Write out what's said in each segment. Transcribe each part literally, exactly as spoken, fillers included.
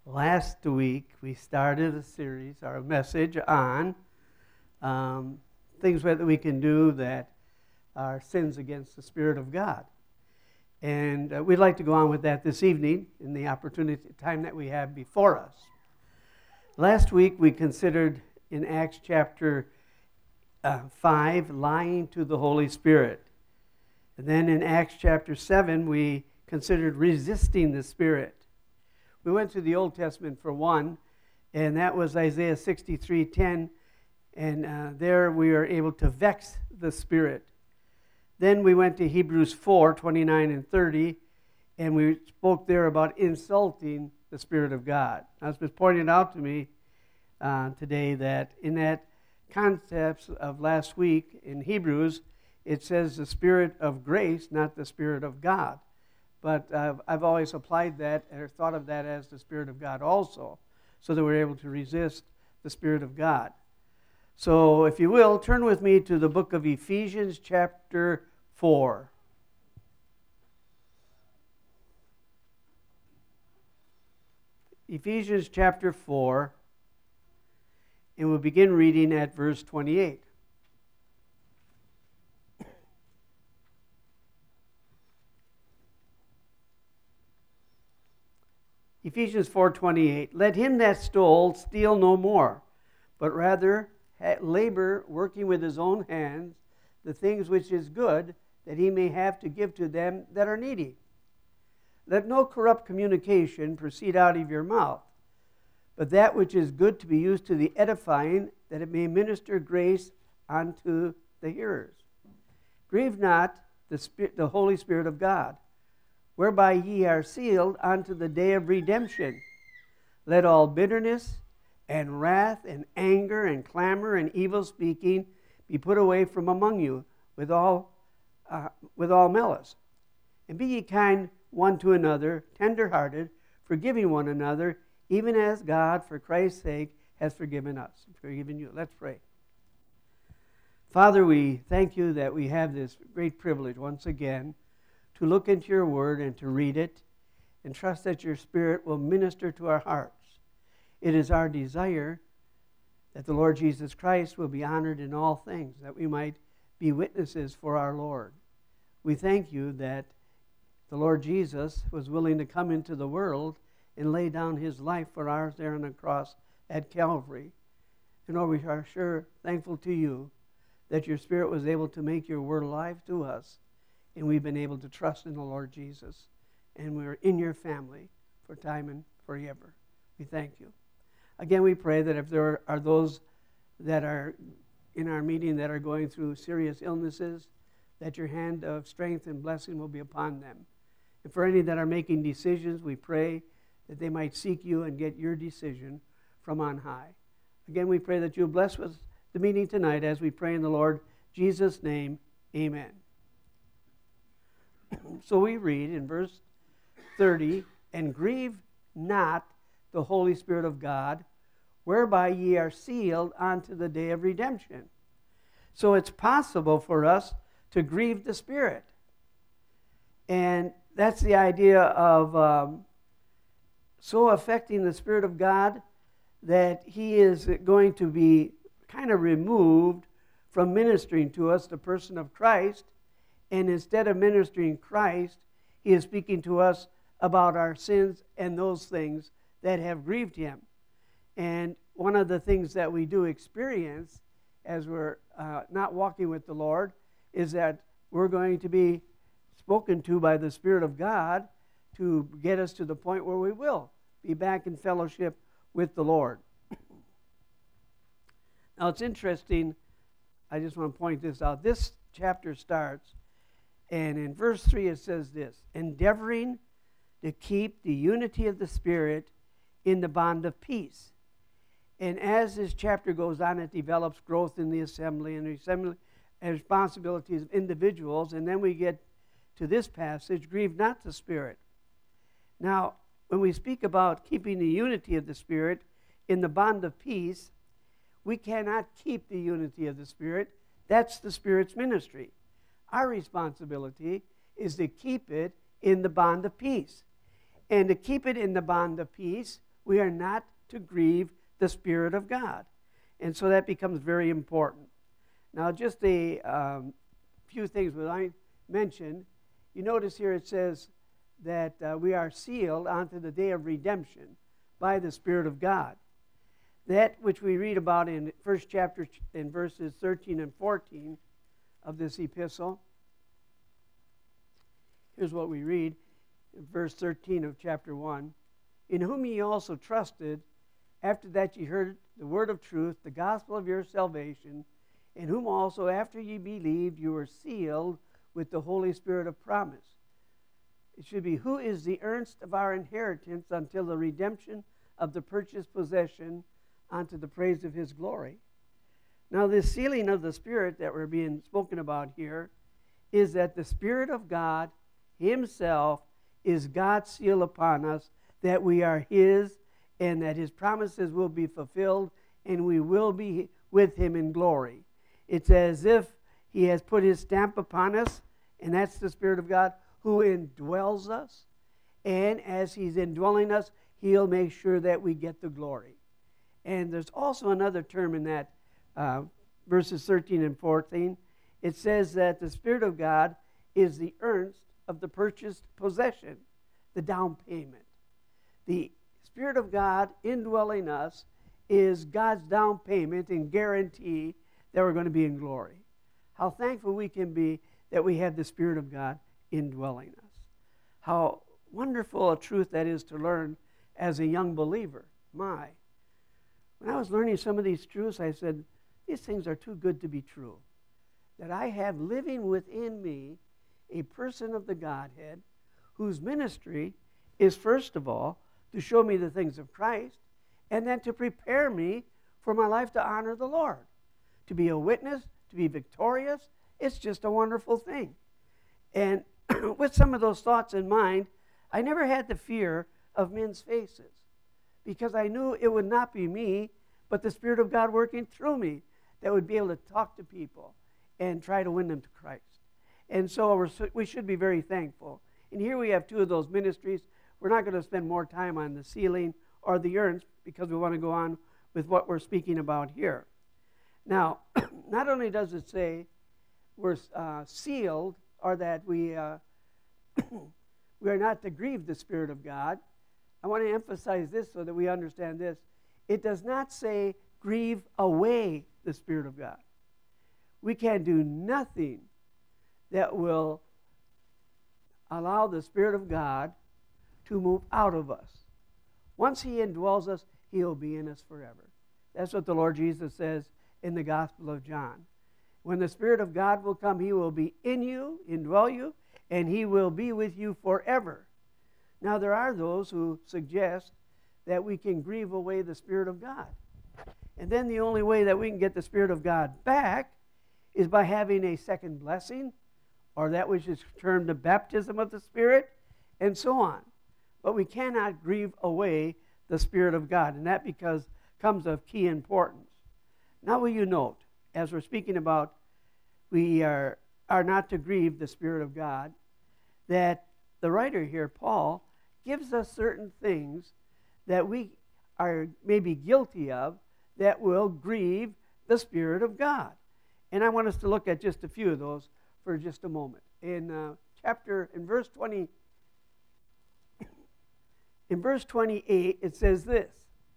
Last week, we started a series, our message on um, things that we can do that are sins against the Spirit of God. And uh, we'd like to go on with that this evening in the opportunity time that we have before us. Last week, we considered in Acts chapter uh, five, lying to the Holy Spirit. And then in Acts chapter seven, we considered resisting the Spirit. We went to the Old Testament for one, and that was Isaiah sixty-three ten, and uh, there we are able to vex the Spirit. Then we went to Hebrews four twenty-nine and thirty, and we spoke there about insulting the Spirit of God. Now, it's been pointed out to me uh, today that in that concept of last week in Hebrews, it says the Spirit of grace, not the Spirit of God. But uh, I've always applied that or thought of that as the Spirit of God also, so that we're able to resist the Spirit of God. So if you will, turn with me to the book of Ephesians chapter four. Ephesians chapter four, and we'll begin reading at verse twenty-eight. Ephesians four twenty-eight, let him that stole steal no more, but rather labor, working with his own hands, the things which is good, that he may have to give to them that are needy. Let no corrupt communication proceed out of your mouth, but that which is good to be used to the edifying, that it may minister grace unto the hearers. Grieve not the Spirit, the Holy Spirit of God, whereby ye are sealed unto the day of redemption. Let all bitterness and wrath and anger and clamor and evil speaking be put away from among you with all uh, with all malice. And be ye kind one to another, tender-hearted, forgiving one another, even as God, for Christ's sake, has forgiven us, forgiven you. Let's pray. Father, we thank you that we have this great privilege once again to look into your word and to read it, and trust that your Spirit will minister to our hearts. It is our desire that the Lord Jesus Christ will be honored in all things, that we might be witnesses for our Lord. We thank you that the Lord Jesus was willing to come into the world and lay down his life for ours there on the cross at Calvary. And Lord, we are sure thankful to you that your Spirit was able to make your word alive to us, and we've been able to trust in the Lord Jesus. And we're in your family for time and forever. We thank you. Again, we pray that if there are those that are in our meeting that are going through serious illnesses, that your hand of strength and blessing will be upon them. And for any that are making decisions, we pray that they might seek you and get your decision from on high. Again, we pray that you'll bless with the meeting tonight as we pray in the Lord Jesus' name. Amen. So we read in verse thirty, and grieve not the Holy Spirit of God, whereby ye are sealed unto the day of redemption. So it's possible for us to grieve the Spirit. And that's the idea of um, so affecting the Spirit of God that he is going to be kind of removed from ministering to us, the person of Christ. And instead of ministering Christ, he is speaking to us about our sins and those things that have grieved him. And one of the things that we do experience as we're uh, not walking with the Lord is that we're going to be spoken to by the Spirit of God to get us to the point where we will be back in fellowship with the Lord. Now, it's interesting. I just want to point this out. This chapter starts, and in verse three it says this, endeavoring to keep the unity of the Spirit in the bond of peace. And as this chapter goes on, it develops growth in the assembly and the assembly and responsibilities of individuals. And then we get to this passage, grieve not the Spirit. Now, when we speak about keeping the unity of the Spirit in the bond of peace, we cannot keep the unity of the Spirit. That's the Spirit's ministry. Our responsibility is to keep it in the bond of peace. And to keep it in the bond of peace, We are not to grieve the Spirit of God. And so that becomes very important. Now, just a um, few things that I mentioned. You notice here it says that uh, we are sealed unto the day of redemption by the Spirit of God. That which we read about in first chapter in verses thirteen and fourteen of this epistle. Here's what we read in verse thirteen of chapter one. In whom ye also trusted, after that ye heard the word of truth, the gospel of your salvation, in whom also after ye believed you were sealed with the Holy Spirit of promise. It should be, who is the earnest of our inheritance until the redemption of the purchased possession unto the praise of his glory. Now, this sealing of the Spirit that we're being spoken about here is that the Spirit of God himself is God's seal upon us, that we are his and that his promises will be fulfilled and we will be with him in glory. It's as if he has put his stamp upon us, and that's the Spirit of God who indwells us. And as he's indwelling us, he'll make sure that we get the glory. And there's also another term in that uh, verses thirteen and fourteen. It says that the Spirit of God is the earnest of the purchased possession, the down payment. The Spirit of God indwelling us is God's down payment and guarantee that we're going to be in glory. How thankful we can be that we have the Spirit of God indwelling us. How wonderful a truth that is to learn as a young believer. My. When I was learning some of these truths, I said, these things are too good to be true. That I have living within me a person of the Godhead whose ministry is, first of all, to show me the things of Christ, and then to prepare me for my life to honor the Lord. To be a witness, to be victorious, it's just a wonderful thing. And with some of those thoughts in mind, I never had the fear of men's faces, because I knew it would not be me, but the Spirit of God working through me that would be able to talk to people and try to win them to Christ. And so we're, we should be very thankful. And here we have two of those ministries. We're not going to spend more time on the sealing or the urns because we want to go on with what we're speaking about here. Now, not only does it say we're uh, sealed, or that we uh, we are not to grieve the Spirit of God. I want to emphasize this so that we understand this. It does not say grieve away the Spirit of God. We can do nothing that will allow the Spirit of God to move out of us. Once he indwells us, he'll be in us forever. That's what the Lord Jesus says in the Gospel of John. When the Spirit of God will come, he will be in you, indwell you, and he will be with you forever. Now, there are those who suggest that we can grieve away the Spirit of God. And then the only way that we can get the Spirit of God back is by having a second blessing, or that which is termed the baptism of the Spirit, and so on. But we cannot grieve away the Spirit of God, and that because comes of key importance. Now will you note, as we're speaking about we are, are not to grieve the Spirit of God, that the writer here, Paul, gives us certain things that we are maybe guilty of that will grieve the Spirit of God. And I want us to look at just a few of those for just a moment. In uh, chapter, in verse twenty, in verse twenty-eight, it says this: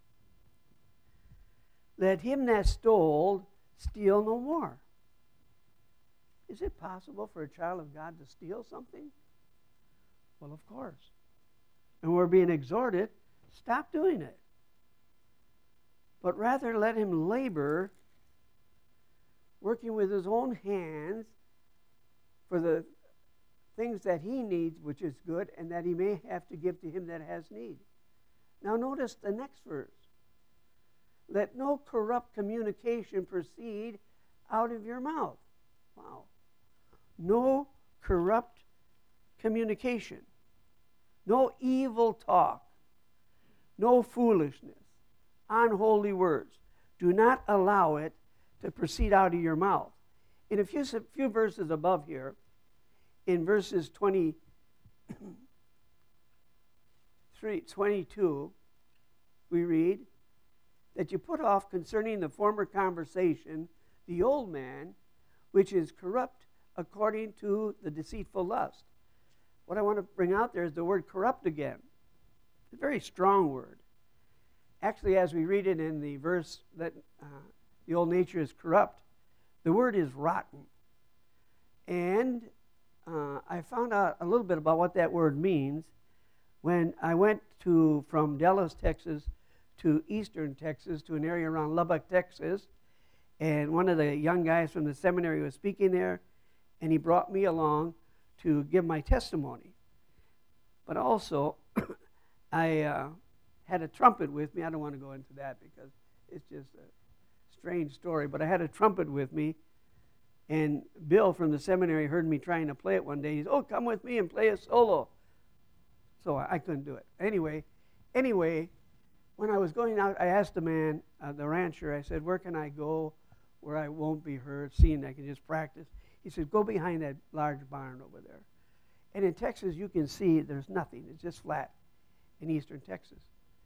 let him that stole steal no more. Is it possible for a child of God to steal something? Well, of course. And we're being exhorted, stop doing it. But rather let him labor, working with his own hands for the things that he needs, which is good, and that he may have to give to him that has need. Now notice the next verse. Let no corrupt communication proceed out of your mouth. Wow. No corrupt communication. No evil talk. No foolishness. Unholy words. Do not allow it to proceed out of your mouth. In a few, few verses above here, in verses twenty-three, twenty-two, we read, that you put off concerning the former conversation the old man, which is corrupt according to the deceitful lust. What I want to bring out there is the word corrupt again. It's a very strong word. Actually, as we read it in the verse that uh, the old nature is corrupt, the word is rotten. And uh, I found out a little bit about what that word means when I went to from Dallas, Texas, to eastern Texas, to an area around Lubbock, Texas, and one of the young guys from the seminary was speaking there, and he brought me along to give my testimony. But also, I uh, had a trumpet with me. I don't want to go into that because it's just a strange story, but I had a trumpet with me, and Bill from the seminary heard me trying to play it one day. He said, "Oh, come with me and play a solo." So I, I couldn't do it. Anyway, anyway, when I was going out, I asked the man, uh, the rancher, I said, "Where can I go where I won't be heard, seeing I can just practice?" He said, "Go behind that large barn over there." And in Texas, you can see there's nothing. It's just flat in eastern Texas.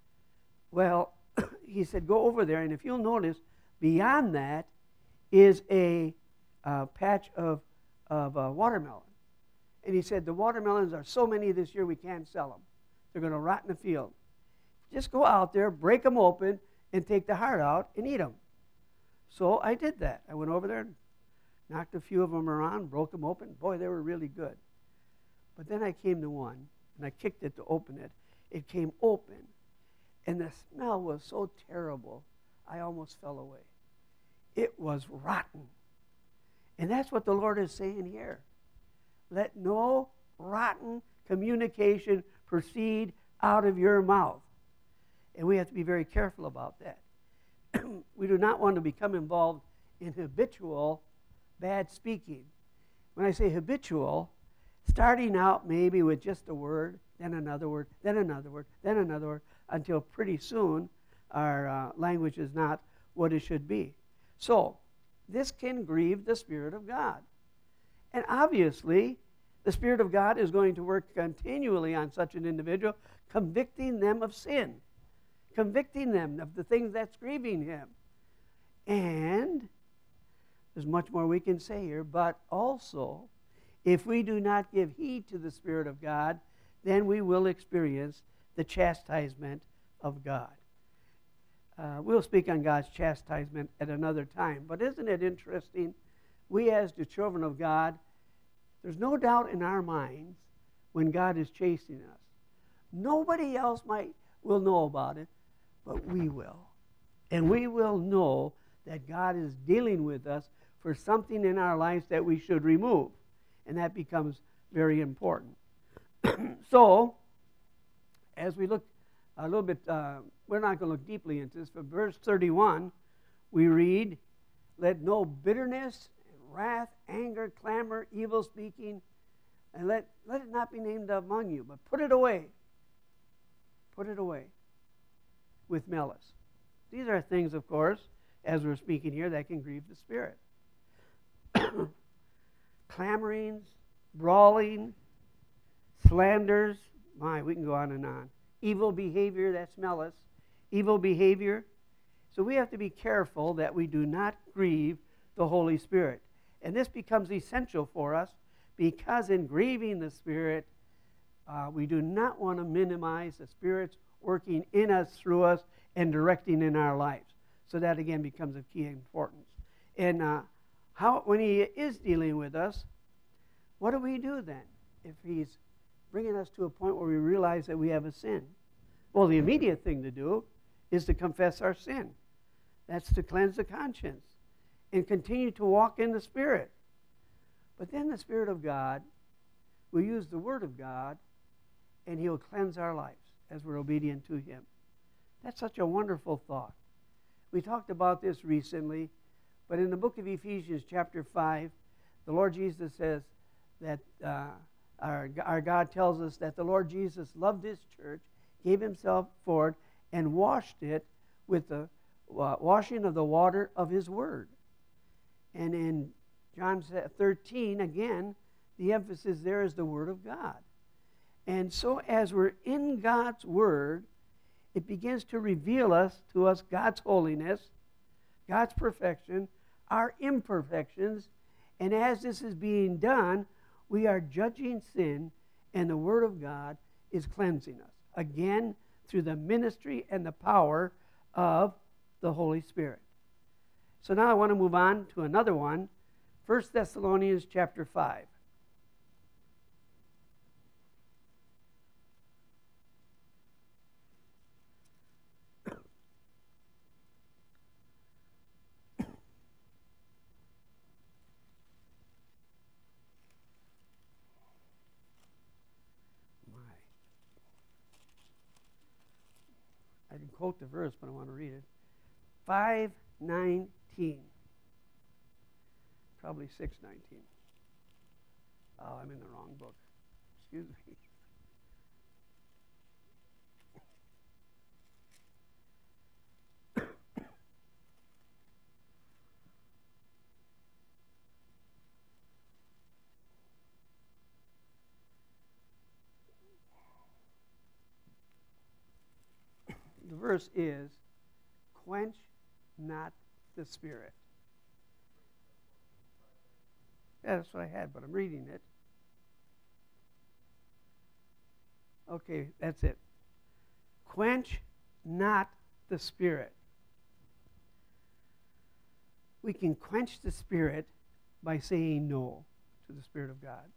Well, he said, "Go over there, and if you'll notice, beyond that is a uh, patch of, of uh, watermelon." And he said, "The watermelons are so many this year we can't sell them. They're going to rot in the field. Just go out there, break them open, and take the heart out and eat them." So I did that. I went over there and knocked a few of them around, broke them open. Boy, they were really good. But then I came to one, and I kicked it to open it. It came open, and the smell was so terrible, I almost fell away. It was rotten. And that's what the Lord is saying here. Let no rotten communication proceed out of your mouth. And we have to be very careful about that. We do not want to become involved in habitual bad speaking. When I say habitual, starting out maybe with just a word, then another word, then another word, then another word, until pretty soon our uh, language is not what it should be. So, this can grieve the Spirit of God. And obviously, the Spirit of God is going to work continually on such an individual, convicting them of sin, convicting them of the things that's grieving Him. And there's much more we can say here, but also, if we do not give heed to the Spirit of God, then we will experience the chastisement of God. Uh, we'll speak on God's chastisement at another time, but isn't it interesting? We as the children of God, there's no doubt in our minds when God is chasing us. Nobody else might will know about it, but we will. And we will know that God is dealing with us for something in our lives that we should remove. And that becomes very important. So, as we look a little bit, uh, we're not going to look deeply into this, but verse thirty-one, we read, "Let no bitterness, wrath, anger, clamor, evil speaking, and let, let it not be named among you, but put it away." Put it away with malice. These are things, of course, as we're speaking here, that can grieve the Spirit. Clamorings, brawling, slanders, my, we can go on and on. Evil behavior, that's malice. Evil behavior. So we have to be careful that we do not grieve the Holy Spirit. And this becomes essential for us because in grieving the Spirit, uh, we do not want to minimize the Spirit's working in us, through us, and directing in our lives. So that, again, becomes of key importance. And uh, how, when He is dealing with us, what do we do then if He's bringing us to a point where we realize that we have a sin? Well, the immediate thing to do is to confess our sin. That's to cleanse the conscience and continue to walk in the Spirit. But then the Spirit of God will use the Word of God, and He'll cleanse our lives as we're obedient to Him. That's such a wonderful thought. We talked about this recently, but in the book of Ephesians chapter five, the Lord Jesus says that uh, our, our God tells us that the Lord Jesus loved His church, gave Himself for it, and washed it with the uh, washing of the water of His Word. And in John thirteen, again, the emphasis there is the Word of God. And so as we're in God's Word, it begins to reveal us to us God's holiness, God's perfection, our imperfections, and as this is being done, we are judging sin, and the Word of God is cleansing us. Again, through the ministry and the power of the Holy Spirit. So now I want to move on to another one, First Thessalonians chapter five. I didn't quote the verse, but I want to read it. five nineteen. Probably six nineteen. Oh, I'm in the wrong book. Excuse me. The verse is, quench not the Spirit. Yeah, that's what I had, but I'm reading it. Okay, that's it. Quench not the Spirit. We can quench the Spirit by saying no to the Spirit of God.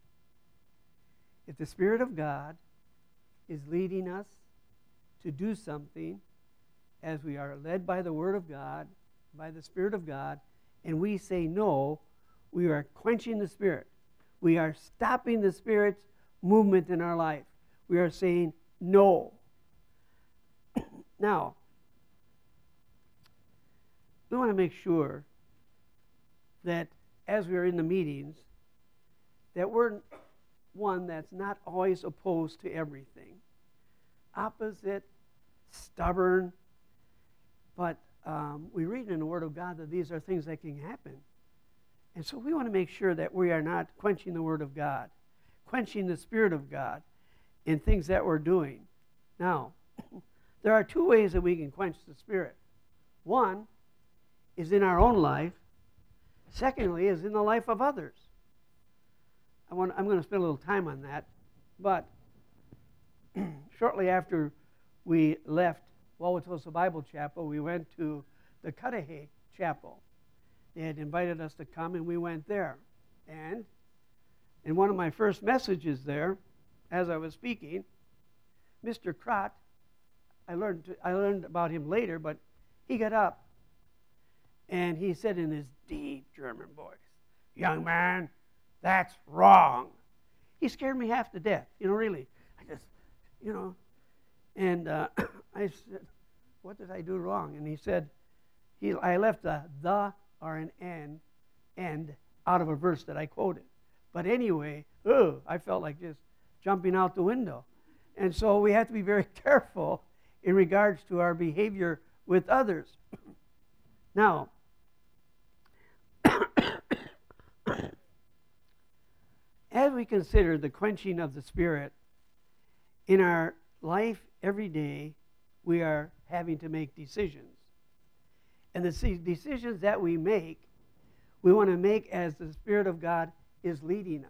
If the Spirit of God is leading us to do something, as we are led by the Word of God, by the Spirit of God, and we say no, we are quenching the Spirit. We are stopping the Spirit's movement in our life. We are saying no. Now, we want to make sure that as we are in the meetings, that we're one that's not always opposed to everything. Opposite, stubborn, but um, we read in the Word of God that these are things that can happen. And so we want to make sure that we are not quenching the Word of God, quenching the Spirit of God in things that we're doing. Now, there are two ways that we can quench the Spirit. One is in our own life. Secondly is in the life of others. I want, I'm going to spend a little time on that. But shortly after we left Wauwatosa Bible Chapel, we went to the Cudahy Chapel. They had invited us to come, and we went there. And in one of my first messages there, as I was speaking, Mister Krott, I learned to, I learned about him later, but he got up and he said in his deep German voice, "Young man, that's wrong." He scared me half to death, you know, really. I just, you know, and uh, I said, "What did I do wrong?" And he said, he, I left a the or an N, end out of a verse that I quoted. But anyway, ugh, I felt like just jumping out the window. And so we have to be very careful in regards to our behavior with others. Now, as we consider the quenching of the Spirit, in our life every day, we are having to make decisions. And the decisions that we make, we want to make as the Spirit of God is leading us.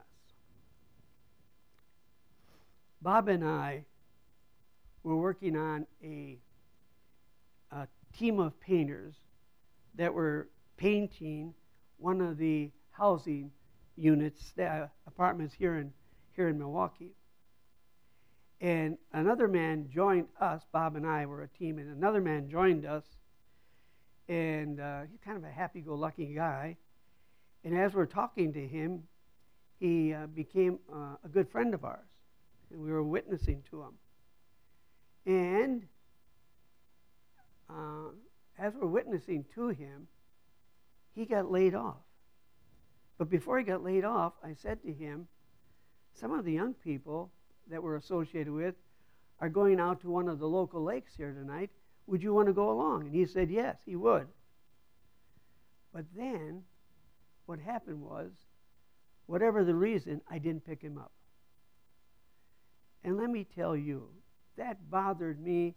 Bob and I were working on a, a team of painters that were painting one of the housing units, uh, apartments here in here in Milwaukee. And another man joined us. Bob and I were a team, and another man joined us. And uh, he's kind of a happy-go-lucky guy. And as we're talking to him, he uh, became uh, a good friend of ours. And we were witnessing to him. And uh, as we're witnessing to him, he got laid off. But before he got laid off, I said to him, some of the young people that we're associated with are going out to one of the local lakes here tonight. Would you want to go along? And he said yes, he would. But then what happened was, whatever the reason, I didn't pick him up. And let me tell you, that bothered me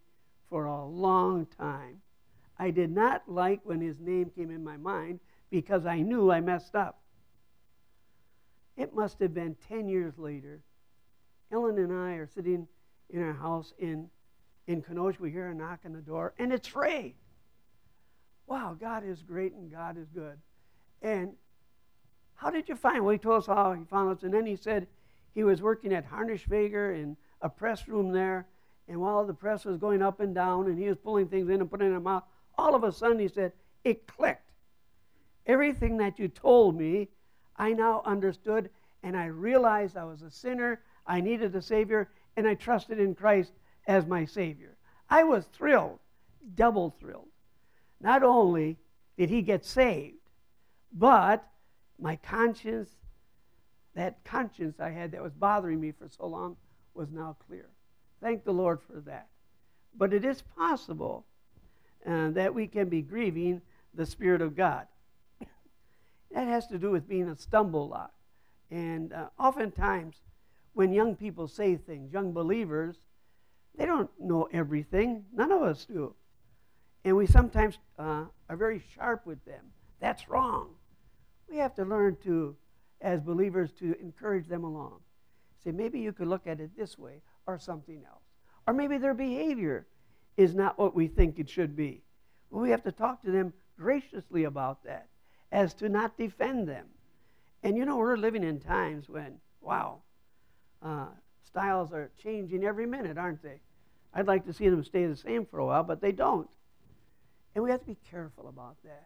for a long time. I did not like when his name came in my mind because I knew I messed up. It must have been ten years later. Ellen and I are sitting in our house in, in Kenosha. We hear a knock on the door, and it's Ray. Wow, God is great and God is good. And how did you find? Well, he told us how he found us, and then he said he was working at Harnischweger in a press room there, and while the press was going up and down, and he was pulling things in and putting them out, all of a sudden he said, it clicked. Everything that you told me, I now understood, and I realized I was a sinner, I needed a Savior, and I trusted in Christ as my Savior. I was thrilled, double thrilled. Not only did he get saved, but my conscience, that conscience I had that was bothering me for so long, was now clear. Thank the Lord for that. But it is possible uh, that we can be grieving the Spirit of God. That has to do with being a stumble block. And uh, oftentimes, when young people say things, young believers, they don't know everything. None of us do. And we sometimes uh, are very sharp with them. That's wrong. We have to learn to, as believers, to encourage them along. Say, maybe you could look at it this way or something else. Or maybe their behavior is not what we think it should be. Well, we have to talk to them graciously about that, as to not defend them. And you know, we're living in times when, wow, uh, styles are changing every minute, aren't they? I'd like to see them stay the same for a while, but they don't. And we have to be careful about that.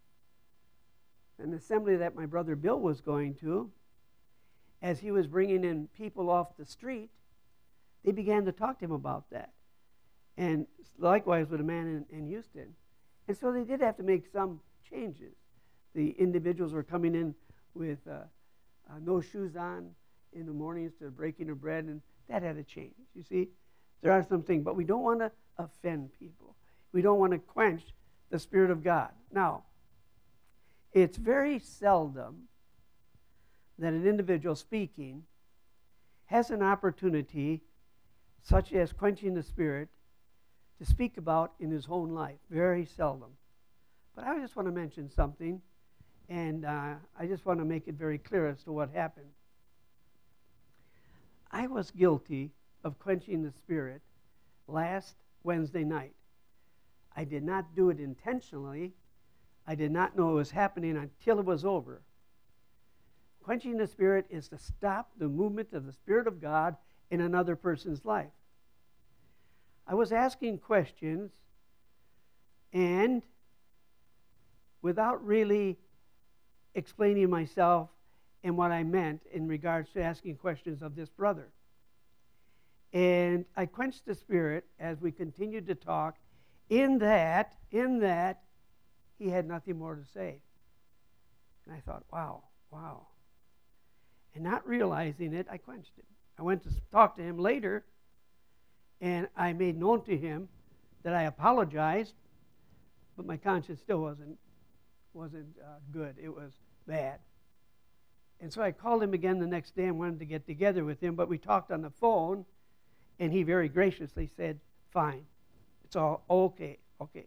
An assembly that my brother Bill was going to, as he was bringing in people off the street, they began to talk to him about that. And likewise with a man in, in Houston. And so they did have to make some changes. The individuals were coming in with uh, uh, no shoes on in the mornings to breaking of bread, and that had to change. You see, there are some things, but we don't want to offend people. We don't want to quench the Spirit of God. Now, it's very seldom that an individual speaking has an opportunity, such as quenching the Spirit, to speak about in his own life. Very seldom. But I just want to mention something, and uh, I just want to make it very clear as to what happened. I was guilty of quenching the Spirit last Wednesday night. I did not do it intentionally. I did not know it was happening until it was over. Quenching the Spirit is to stop the movement of the Spirit of God in another person's life. I was asking questions, and without really explaining myself and what I meant in regards to asking questions of this brother. And I quenched the Spirit as we continued to talk, in that, in that, he had nothing more to say. And I thought, wow, wow. And not realizing it, I quenched him. I went to talk to him later, and I made known to him that I apologized, but my conscience still wasn't, wasn't uh, good. It was bad. And so I called him again the next day and wanted to get together with him, but we talked on the phone, and he very graciously said, fine. It's all okay, okay.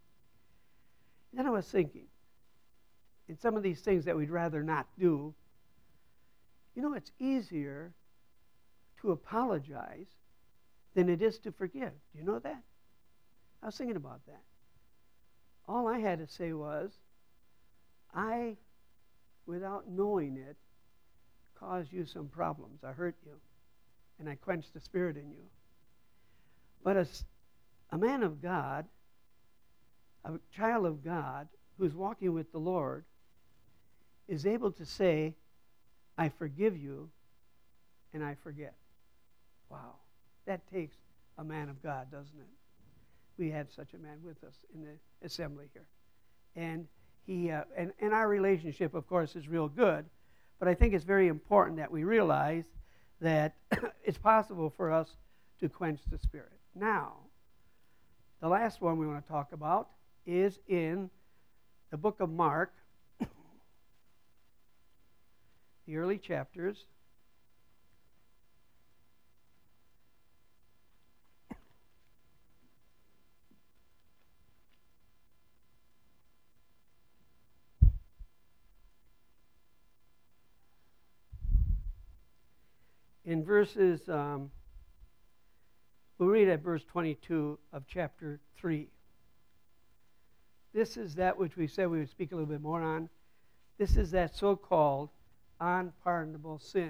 And then I was thinking, in some of these things that we'd rather not do, you know, it's easier to apologize than it is to forgive. Do you know that? I was thinking about that. All I had to say was, I, without knowing it, caused you some problems. I hurt you, and I quenched the Spirit in you. But as a man of God, a child of God who's walking with the Lord, is able to say, I forgive you, and I forget. Wow. That takes a man of God, doesn't it? We had such a man with us in the assembly here. And he uh, and, and our relationship, of course, is real good. But I think it's very important that we realize that it's possible for us to quench the Spirit. Now, the last one we want to talk about is in the book of Mark, the early chapters. in verses, um, we'll read at verse twenty-two of chapter three. This is that which we said we would speak a little bit more on. This is that so-called unpardonable sin.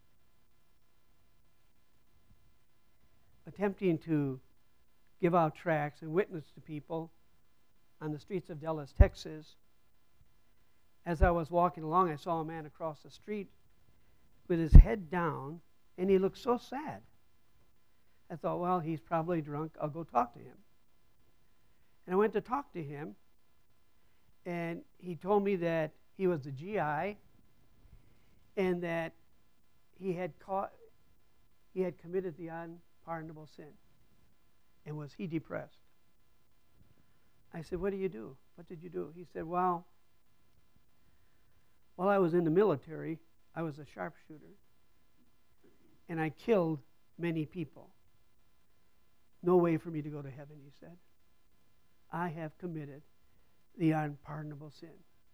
Attempting to give out tracts and witness to people on the streets of Dallas, Texas. As I was walking along, I saw a man across the street with his head down, and he looked so sad. I thought, well, he's probably drunk. I'll go talk to him. And I went to talk to him, and he told me that he was a G I and that he had caught, he had committed the unpardonable sin. And was he depressed? I said, what do you do? What did you do? He said, well, while I was in the military, I was a sharpshooter. And I killed many people. No way for me to go to heaven, he said. I have committed the unpardonable sin.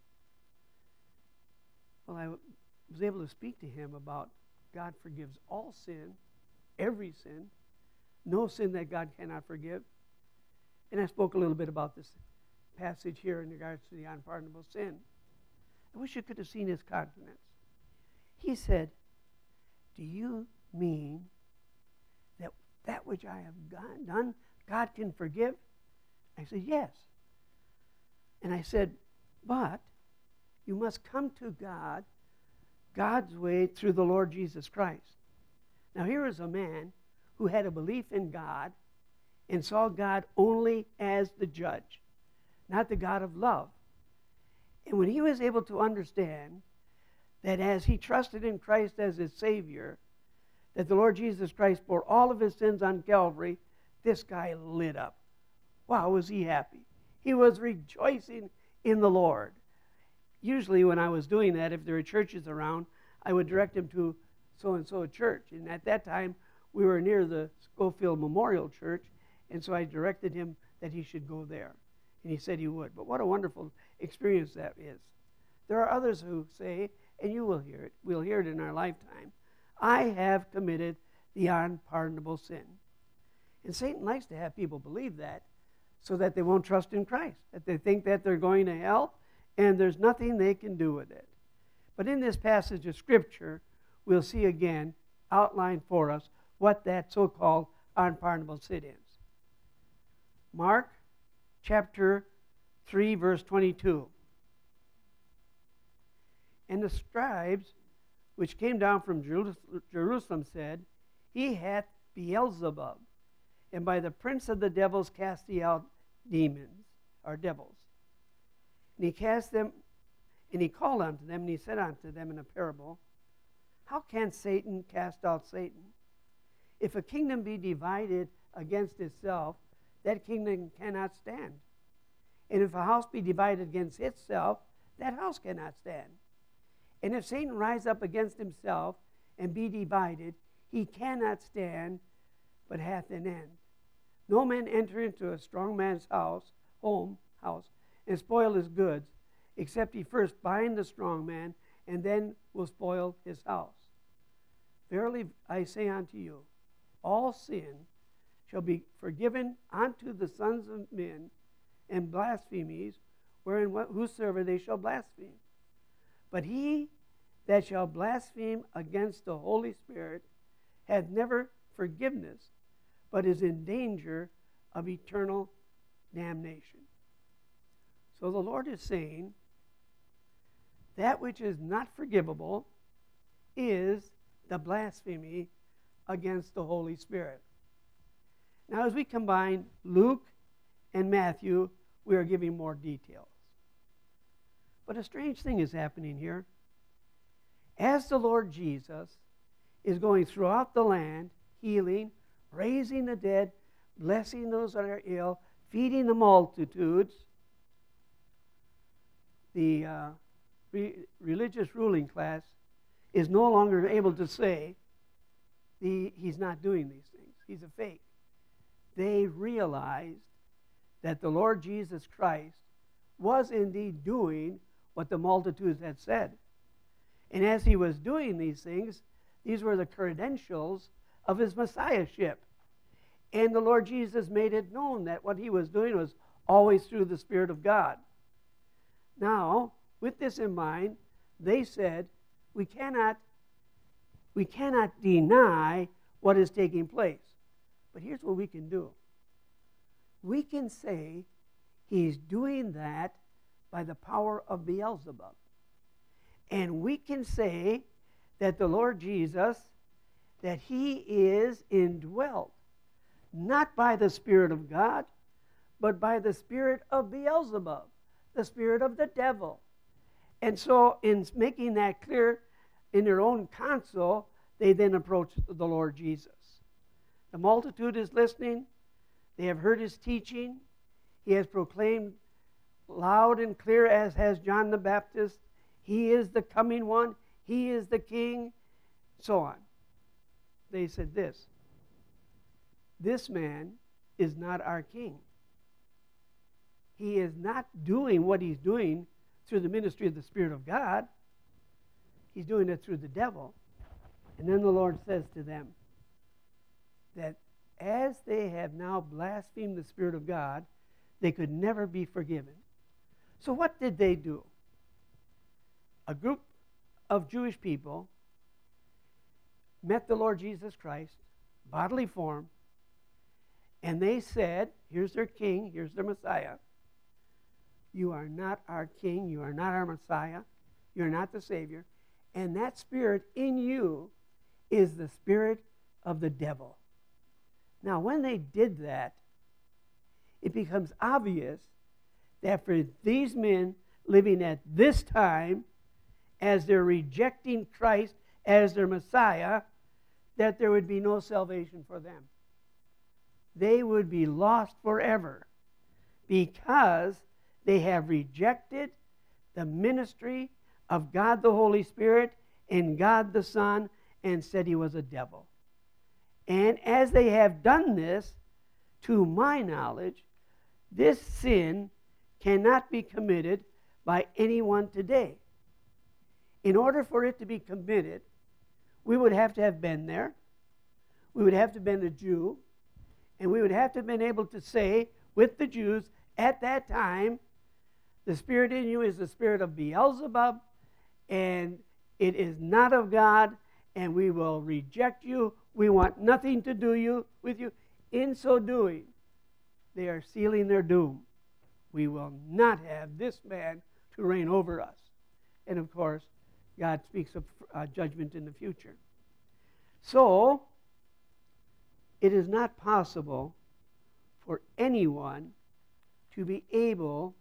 Well, I was able to speak to him about God forgives all sin, every sin, no sin that God cannot forgive. And I spoke a little bit about this passage here in regards to the unpardonable sin. I wish you could have seen his countenance. He said, do you mean that that which I have done, God can forgive? I said, yes. And I said, but you must come to God, God's way through the Lord Jesus Christ. Now here is a man who had a belief in God and saw God only as the judge, not the God of love. And when he was able to understand that as he trusted in Christ as his Savior, that the Lord Jesus Christ bore all of his sins on Calvary, this guy lit up. Wow, was he happy. He was rejoicing in the Lord. Usually when I was doing that, if there were churches around, I would direct him to so-and-so church. And at that time, we were near the Schofield Memorial Church, and so I directed him that he should go there. And he said he would. But what a wonderful experience that is. There are others who say, and you will hear it, we'll hear it in our lifetime, I have committed the unpardonable sin. And Satan likes to have people believe that so that they won't trust in Christ, that they think that they're going to hell and there's nothing they can do with it. But in this passage of Scripture, we'll see again outlined for us what that so-called unpardonable sin is. Mark chapter three, verse twenty-two. And the scribes which came down from Jerusalem said, he hath Beelzebub, and by the prince of the devils cast he out demons, or devils. And he cast them, and he called unto them, and he said unto them in a parable, how can Satan cast out Satan? If a kingdom be divided against itself, that kingdom cannot stand. And if a house be divided against itself, that house cannot stand. And if Satan rise up against himself and be divided, he cannot stand, but hath an end. No man enter into a strong man's house, home, house, and spoil his goods, except he first bind the strong man, and then will spoil his house. Verily I say unto you, all sin shall be forgiven unto the sons of men, and blasphemies, wherein whosoever they shall blaspheme. But he that shall blaspheme against the Holy Spirit hath never forgiveness, but is in danger of eternal damnation. So the Lord is saying, that which is not forgivable is the blasphemy against the Holy Spirit. Now, as we combine Luke and Matthew, we are giving more details. But a strange thing is happening here. As the Lord Jesus is going throughout the land, healing, raising the dead, blessing those that are ill, feeding the multitudes, the uh, re- religious ruling class is no longer able to say the, he's not doing these things. He's a fake. They realized that the Lord Jesus Christ was indeed doing what the multitudes had said. And as he was doing these things, These were the credentials of his messiahship. And the Lord Jesus made it known that what he was doing was always through the Spirit of God. Now, with this in mind, they said, we cannot, we cannot deny what is taking place. But here's what we can do. We can say he's doing that by the power of Beelzebub. And we can say that the Lord Jesus, that he is indwelt, not by the Spirit of God, but by the spirit of Beelzebub, the spirit of the devil. And so in making that clear in their own counsel, they then approach the Lord Jesus. The multitude is listening. They have heard his teaching. He has proclaimed loud and clear, as has John the Baptist, he is the coming one, he is the king, so on. They said this, this man is not our king. He is not doing what he's doing through the ministry of the Spirit of God. He's doing it through the devil. And then the Lord says to them that as they have now blasphemed the Spirit of God, they could never be forgiven. So what did they do? A group of Jewish people met the Lord Jesus Christ, bodily form, and they said, here's their king, here's their Messiah. You are not our king, you are not our Messiah, you're not the Savior, and that spirit in you is the spirit of the devil. Now, when they did that, it becomes obvious that for these men living at this time, as they're rejecting Christ as their Messiah, that there would be no salvation for them. They would be lost forever because they have rejected the ministry of God the Holy Spirit and God the Son and said he was a devil. And as they have done this, to my knowledge, this sin cannot be committed by anyone today. In order for it to be committed, we would have to have been there. We would have to have been a Jew. And we would have to have been able to say with the Jews at that time, the spirit in you is the spirit of Beelzebub, and it is not of God, and we will reject you. We want nothing to do you with you. In so doing, they are sealing their doom. We will not have this man to reign over us. And of course, God speaks of uh, judgment in the future. So, it is not possible for anyone to be able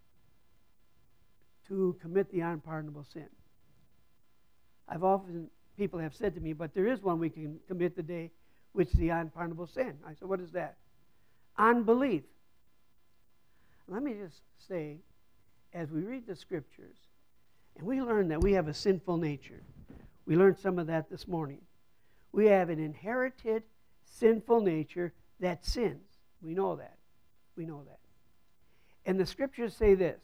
to commit the unpardonable sin. I've often, people have said to me, but there is one we can commit today, which is the unpardonable sin. I said, what is that? Unbelief. Let me just say, as we read the scriptures, and we learn that we have a sinful nature. We learned some of that this morning. We have an inherited sinful nature that sins. We know that. We know that. And the scriptures say this,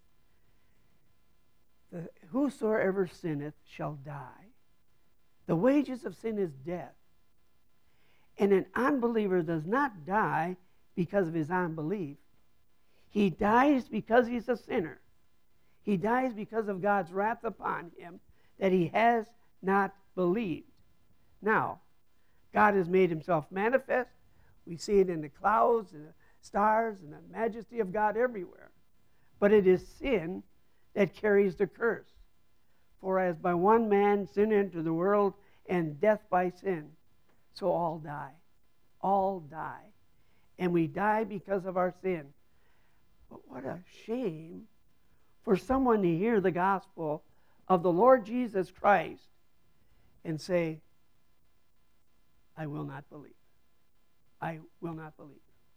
the, whosoever sinneth shall die. The wages of sin is death. And an unbeliever does not die because of his unbelief. He dies because he's a sinner. He dies because of God's wrath upon him that he has not believed. Now, God has made himself manifest. We see it in the clouds and the stars and the majesty of God everywhere. But it is sin that carries the curse. For as by one man sin entered the world, and death by sin, so all die. All die. And we die because of our sin. But what a shame for someone to hear the gospel of the Lord Jesus Christ and say, I will not believe. I will not believe.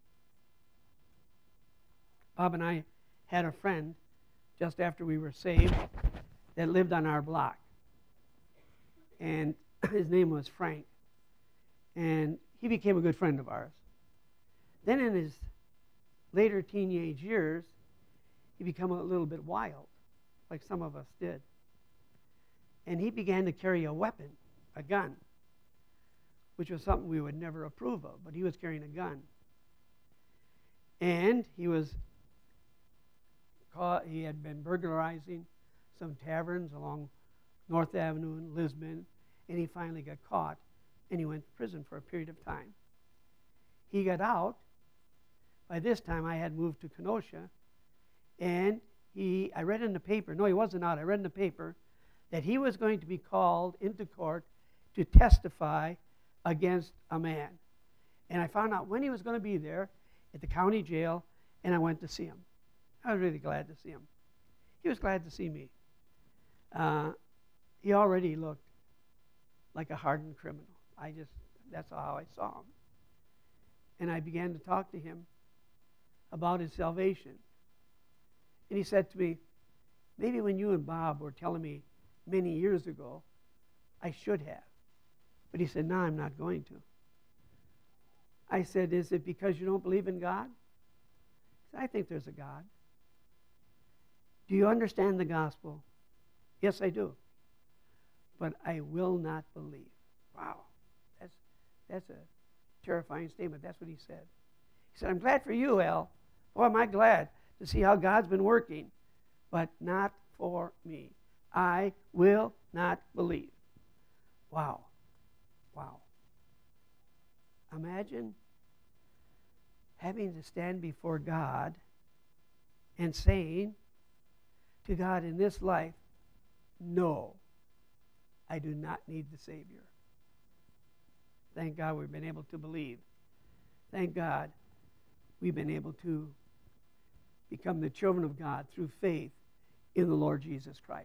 Bob and I had a friend just after we were saved that lived on our block. And his name was Frank. And he became a good friend of ours. Then in his later teenage years, he became a little bit wild, like some of us did. And he began to carry a weapon. a gun, which was something we would never approve of, but he was carrying a gun. And he was caught, he had been burglarizing some taverns along North Avenue in Lisbon, and he finally got caught, and he went to prison for a period of time. He got out. By this time, I had moved to Kenosha, and he, I read in the paper, no, he wasn't out, I read in the paper that he was going to be called into court to testify against a man. And I found out when he was going to be there at the county jail, and I went to see him. I was really glad to see him. He was glad to see me. Uh, he already looked like a hardened criminal. I just, that's how I saw him. And I began to talk to him about his salvation. And he said to me, maybe when you and Bob were telling me many years ago, I should have. But he said, no, I'm not going to. I said, is it because you don't believe in God? He said, I think there's a God. Do you understand the gospel? Yes, I do. But I will not believe. Wow. That's, that's a terrifying statement. That's what he said. He said, I'm glad for you, Al. Boy, am I glad to see how God's been working, but not for me. I will not believe. Wow. Wow. Imagine having to stand before God and saying to God in this life, no, I do not need the Savior. Thank God we've been able to believe. Thank God we've been able to become the children of God through faith in the Lord Jesus Christ.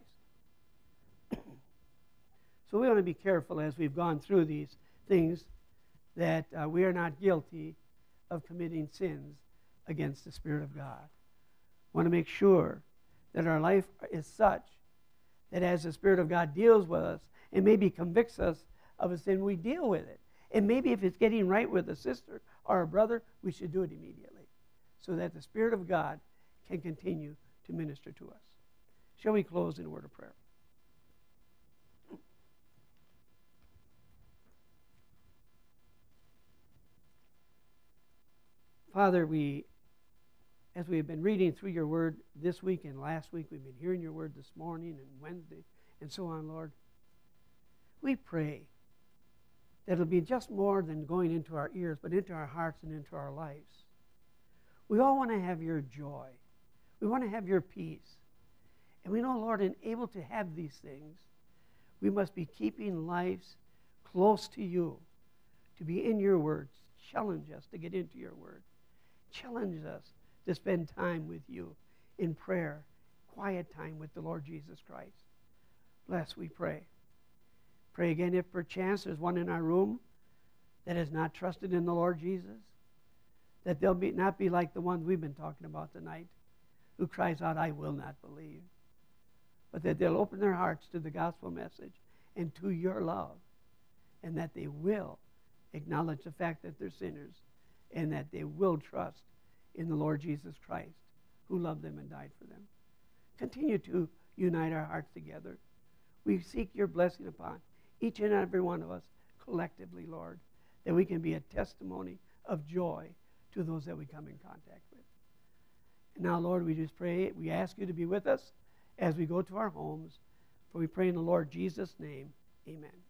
So we want to be careful as we've gone through these things that uh, we are not guilty of committing sins against the Spirit of God. We want to make sure that our life is such that as the Spirit of God deals with us and maybe convicts us of a sin, we deal with it. And maybe if it's getting right with a sister or a brother, we should do it immediately so that the Spirit of God can continue to minister to us. Shall we close in a word of prayer? Father, we, as we have been reading through your word this week and last week, we've been hearing your word this morning and Wednesday and so on, Lord, we pray that it'll be just more than going into our ears, but into our hearts and into our lives. We all want to have your joy. We want to have your peace. And we know, Lord, in able to have these things, we must be keeping lives close to you, to be in your words. Challenge us to get into your word. Challenge us to spend time with you in prayer, quiet time with the Lord Jesus Christ. Bless, we pray. Pray again if perchance there's one in our room that has not trusted in the Lord Jesus, that they'll be, not be like the ones we've been talking about tonight, who cries out, I will not believe. But that they'll open their hearts to the gospel message and to your love, and that they will acknowledge the fact that they're sinners, and that they will trust in the Lord Jesus Christ, who loved them and died for them. Continue to unite our hearts together. We seek your blessing upon each and every one of us collectively, Lord, that we can be a testimony of joy to those that we come in contact with. And now, Lord, we just pray, we ask you to be with us as we go to our homes, for we pray in the Lord Jesus' name, amen.